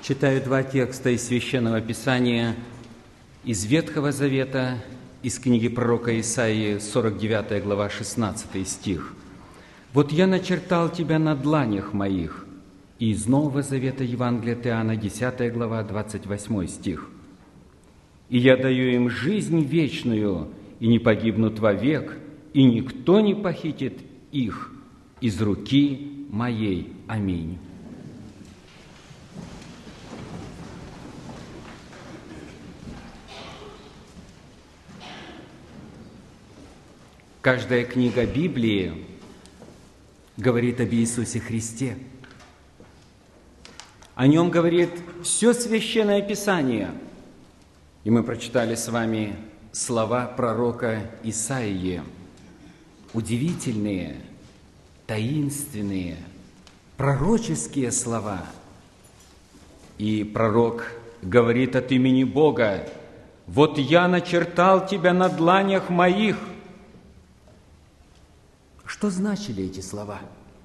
Читаю два текста из Священного Писания, из Ветхого Завета, из книги пророка Исаии, 49 глава, 16 стих. «Вот я начертал тебя на дланях моих». И из Нового Завета Евангелия от Иоанна, 10 глава, 28 стих. «И я даю им жизнь вечную, и не погибнут вовек, и никто не похитит их из руки моей. Аминь». Каждая книга Библии говорит об Иисусе Христе. О Нем говорит все Священное Писание. И мы прочитали с вами слова пророка Исаии. Удивительные, таинственные, пророческие слова. И пророк говорит от имени Бога: «Вот я начертал тебя на дланях моих». Что значили эти слова?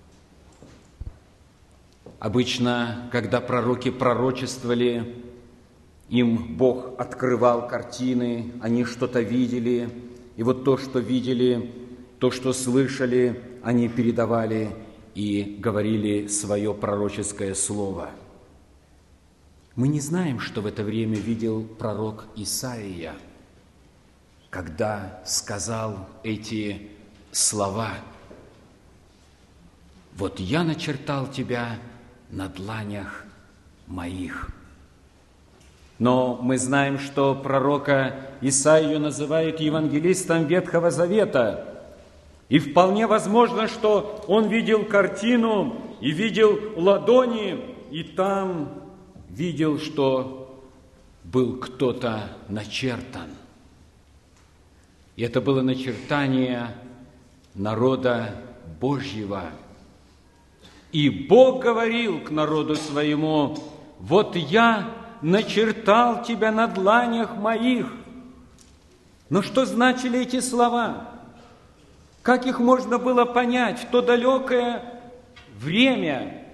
Обычно, когда пророки пророчествовали, им Бог открывал картины, они что-то видели, и вот то, что видели, то, что слышали, они передавали и говорили свое пророческое слово. Мы не знаем, что в это время видел пророк Исаия, когда сказал эти слова: «Вот я начертал тебя на дланях моих». Но мы знаем, что пророка Исаию называют евангелистом Ветхого Завета. И вполне возможно, что он видел картину и видел ладони, и там видел, что был кто-то начертан. И это было начертание народа Божьего. И Бог говорил к народу своему: «Вот я начертал тебя на дланях моих». Но что значили эти слова? Как их можно было понять в то далекое время?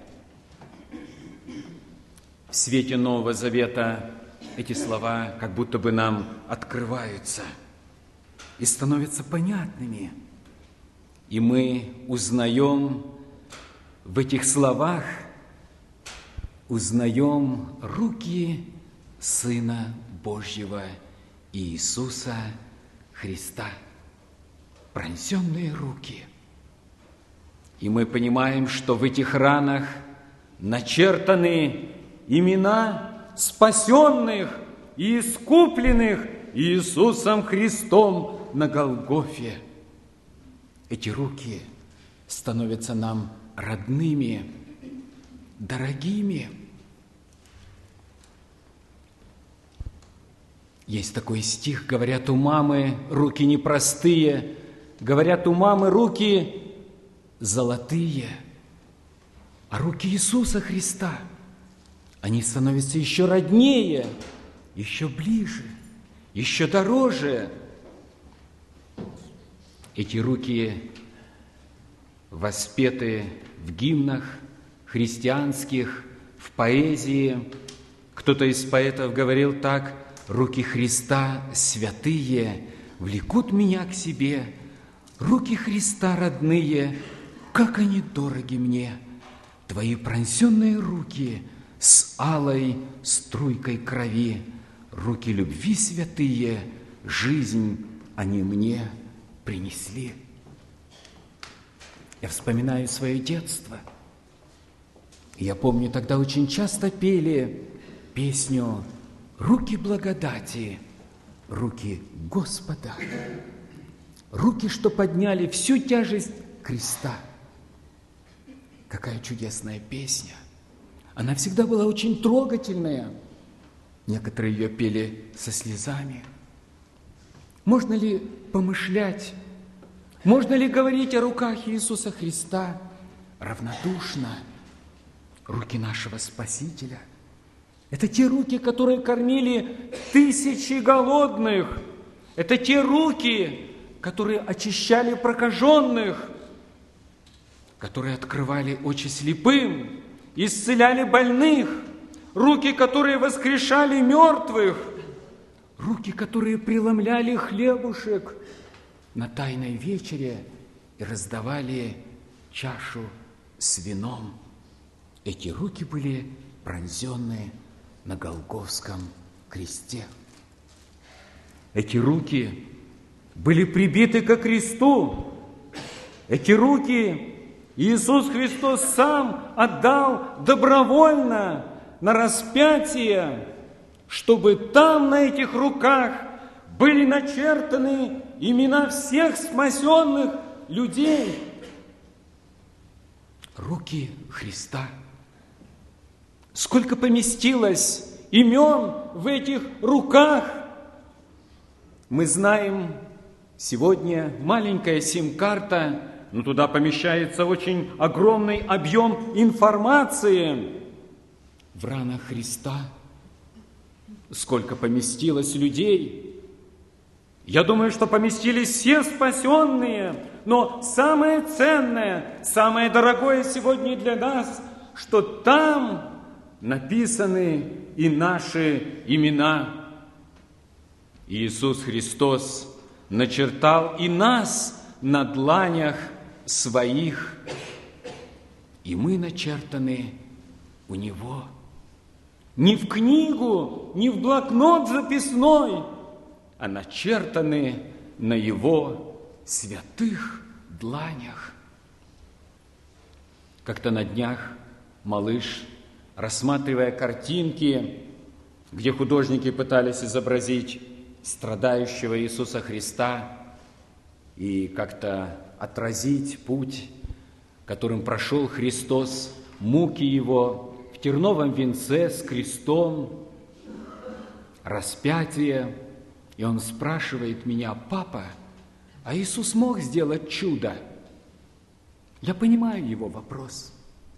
В свете Нового Завета эти слова как будто бы нам открываются и становятся понятными. И мы узнаем в этих словах, узнаем руки Сына Божьего Иисуса Христа, пронзенные руки. И мы понимаем, что в этих ранах начертаны имена спасенных и искупленных Иисусом Христом на Голгофе. Эти руки становятся нам родными, дорогими. Есть такой стих: говорят, у мамы руки непростые, говорят, у мамы руки золотые, а руки Иисуса Христа, они становятся еще роднее, еще ближе, еще дороже. Эти руки воспеты в гимнах христианских, в поэзии. Кто-то из поэтов говорил так: «Руки Христа святые влекут меня к себе, руки Христа родные, как они дороги мне, твои пронзенные руки с алой струйкой крови, руки любви святые, жизнь они мне принесли». Я вспоминаю свое детство. Я помню, тогда очень часто пели песню «Руки благодати, руки Господа», руки, что подняли всю тяжесть креста. Какая чудесная песня! Она всегда была очень трогательная. Некоторые ее пели со слезами. Можно ли помышлять, можно ли говорить о руках Иисуса Христа равнодушно? Руки нашего Спасителя – это те руки, которые кормили тысячи голодных. Это те руки, которые очищали прокаженных, которые открывали очи слепым, исцеляли больных, руки, которые воскрешали мертвых, руки, которые преломляли хлебушек на Тайной вечере и раздавали чашу с вином. Эти руки были пронзенные на Голгофском кресте. Эти руки были прибиты ко кресту. Эти руки Иисус Христос сам отдал добровольно на распятие, чтобы там, на этих руках, были начертаны имена всех спасенных людей. Руки Христа. Сколько поместилось имен в этих руках? Мы знаем, сегодня маленькая сим-карта, но туда помещается очень огромный объем информации. В ранах Христа сколько поместилось людей. Я думаю, что поместились все спасенные, но самое ценное, самое дорогое сегодня для нас, что там написаны и наши имена. Иисус Христос начертал и нас на дланях своих, и мы начертаны у Него. Не в книгу, не в блокнот записной, а начертаны на Его святых дланях. Как-то на днях малыш, рассматривая картинки, где художники пытались изобразить страдающего Иисуса Христа и как-то отразить путь, которым прошел Христос, муки Его в терновом венце с крестом, распятие. И он спрашивает меня: папа, а Иисус мог сделать чудо? Я понимаю его вопрос.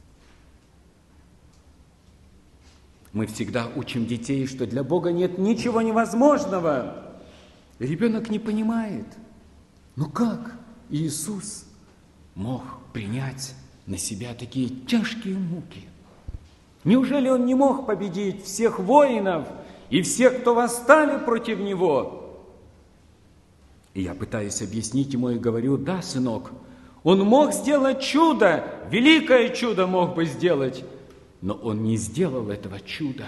Мы всегда учим детей, что для Бога нет ничего невозможного. И ребенок не понимает, ну как Иисус мог принять на себя такие тяжкие муки? Неужели Он не мог победить всех воинов и всех, кто восстали против Него? И я пытаюсь объяснить ему и говорю: да, сынок, Он мог сделать чудо, великое чудо мог бы сделать, но Он не сделал этого чуда.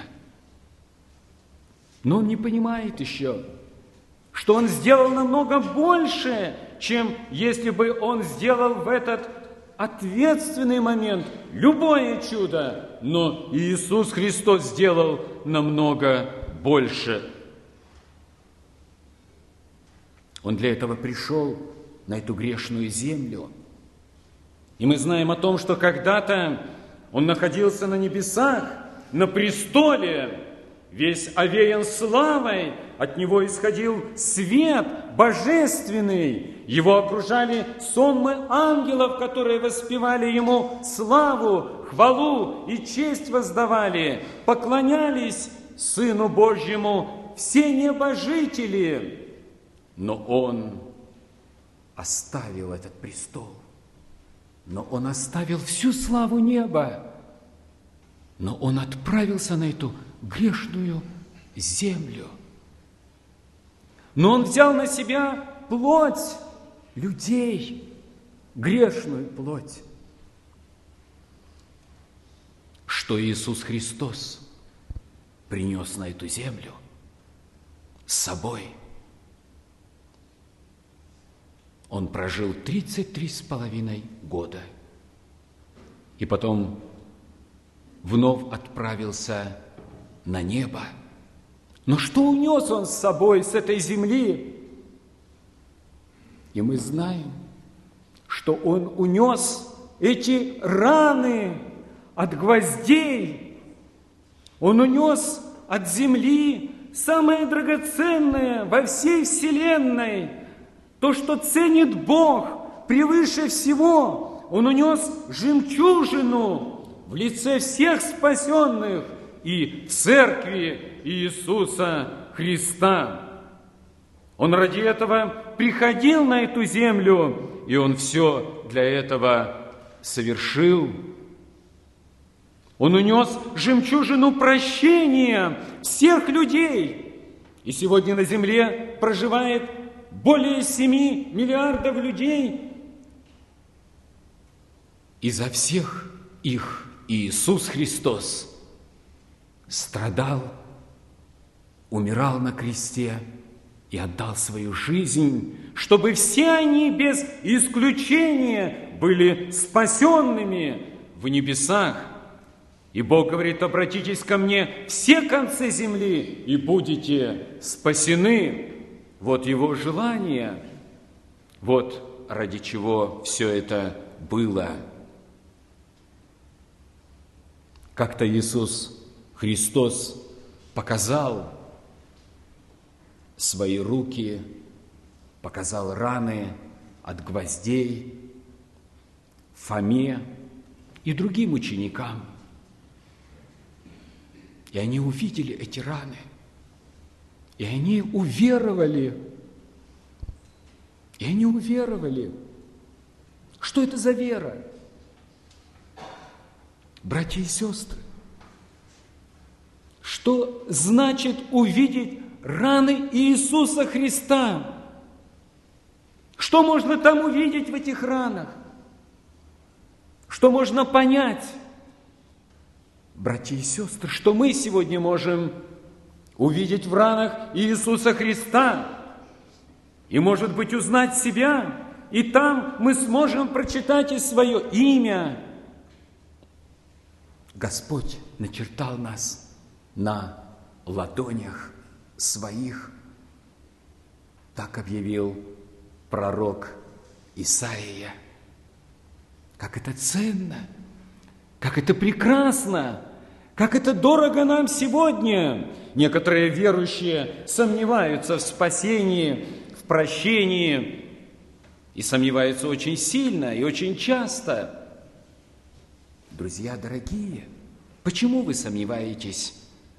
Но он не понимает еще, что Он сделал намного больше, чем если бы Он сделал в этот ответственный момент любое чудо. Но Иисус Христос сделал намного больше. Он для этого пришел на эту грешную землю. И мы знаем о том, что когда-то Он находился на небесах, на престоле, весь овеян славой, от Него исходил свет божественный. Его окружали сонмы ангелов, которые воспевали Ему славу, хвалу и честь воздавали, поклонялись Сыну Божьему все небожители. Но Он оставил этот престол. Но Он оставил всю славу неба. Но Он отправился на эту грешную землю. Но Он взял на себя плоть людей, грешную плоть. Что Иисус Христос принес на эту землю с собой? Он прожил 33,5 года. И потом вновь отправился на небо. Но что унес Он с собой с этой земли? И мы знаем, что Он унес эти раны от гвоздей. Он унес от земли самое драгоценное во всей вселенной, то, что ценит Бог превыше всего. Он унес жемчужину в лице всех спасенных и церкви Иисуса Христа. Он ради этого приходил на эту землю, и Он все для этого совершил. Он унес жемчужину прощения всех людей. И сегодня на земле проживает более 7 миллиардов людей. И за всех их Иисус Христос страдал, умирал на кресте и отдал свою жизнь, чтобы все они без исключения были спасенными в небесах. И Бог говорит: обратитесь ко мне все концы земли, и будете спасены. Вот Его желание, вот ради чего все это было. Как-то Иисус Христос показал свои руки, показал раны от гвоздей Фоме и другим ученикам. И они увидели эти раны, и они уверовали. И они уверовали. Что это за вера? Братья и сестры, что значит увидеть раны Иисуса Христа? Что можно там увидеть в этих ранах? Что можно понять? Братья и сестры, что мы сегодня можем увидеть в ранах Иисуса Христа и, может быть, узнать себя, и там мы сможем прочитать и свое имя. Господь начертал нас на ладонях своих. Так объявил пророк Исаия. Как это ценно, как это прекрасно, как это дорого нам сегодня. Некоторые верующие сомневаются в спасении, в прощении, и сомневаются очень сильно и очень часто. Друзья дорогие, почему вы сомневаетесь?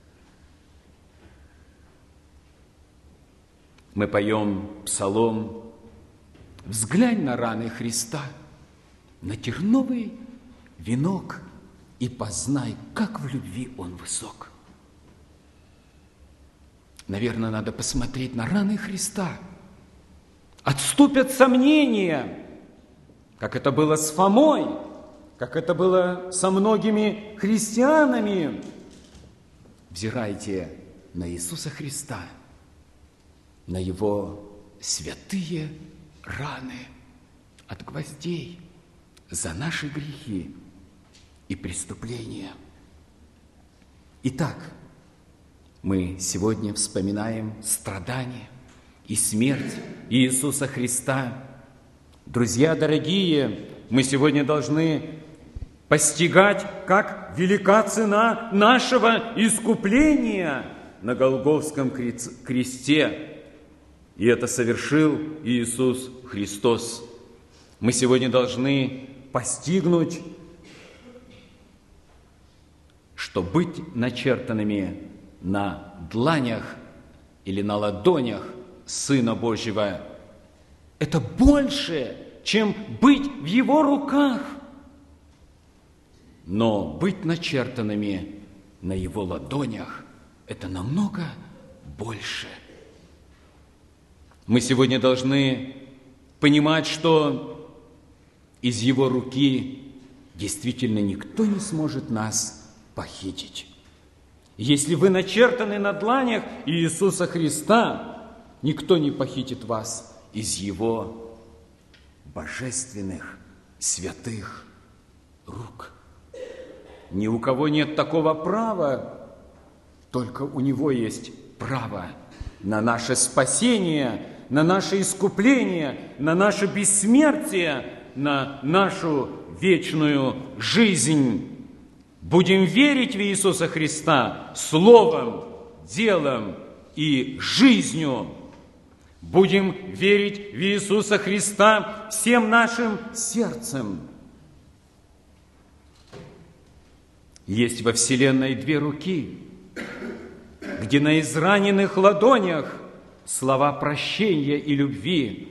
Мы поем псалом: «Взглянь на раны Христа, на терновый венок, и познай, как в любви Он высок». Наверное, надо посмотреть на раны Христа. Отступят сомнения, как это было с Фомой, как это было со многими христианами. Взирайте на Иисуса Христа, на Его святые раны от гвоздей за наши грехи и преступления. Итак, мы сегодня вспоминаем страдания и смерть Иисуса Христа. Друзья дорогие, мы сегодня должны постигать, как велика цена нашего искупления на Голгофском кресте. И это совершил Иисус Христос. Мы сегодня должны постигнуть, что быть начертанными на дланях или на ладонях Сына Божьего – это больше, чем быть в Его руках. Но быть начертанными на Его ладонях – это намного больше. Мы сегодня должны понимать, что из Его руки действительно никто не сможет нас похитить. Если вы начертаны на дланях Иисуса Христа, никто не похитит вас из Его божественных, святых рук. Ни у кого нет такого права, только у Него есть право на наше спасение, на наше искупление, на наше бессмертие, на нашу вечную жизнь. Будем верить в Иисуса Христа словом, делом и жизнью. Будем верить в Иисуса Христа всем нашим сердцем. Есть во Вселенной 2 руки, где на израненных ладонях слова прощения и любви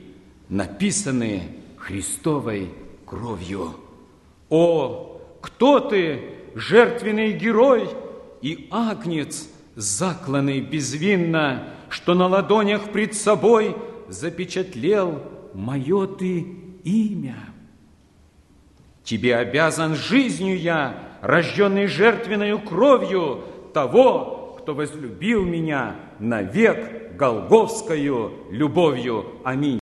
написаны Христовой кровью. О, кто ты, жертвенный герой, и агнец, закланный безвинно, что на ладонях пред собой запечатлел мое ты имя. Тебе обязан жизнью я, рожденный жертвенною кровью того, кто возлюбил меня навек голгофскою любовью. Аминь.